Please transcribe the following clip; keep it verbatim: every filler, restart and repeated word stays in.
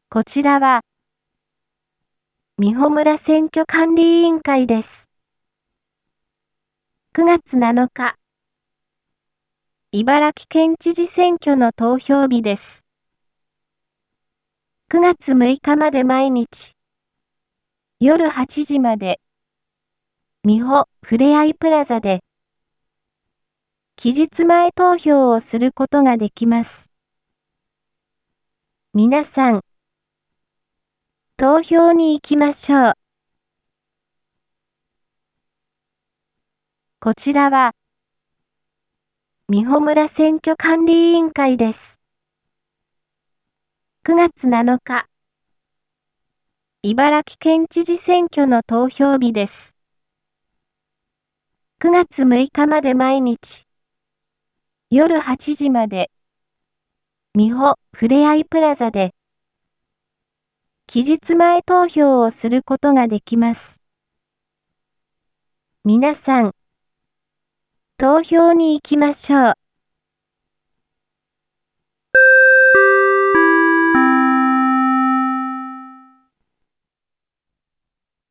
こちらは、美穂村選挙管理委員会です。くがつなのか、茨城県知事選挙の投票日です。くがつむいかまで毎日、夜はちじまで、美穂ふれあいプラザで、期日前投票をすることができます。皆さん、投票に行きましょう。こちらは、美穂村選挙管理委員会です。くがつなのか、茨城県知事選挙の投票日です。くがつむいかまで毎日、夜はちじまで、美穂ふれあいプラザで、期日前投票をすることができます。皆さん、投票に行きましょう。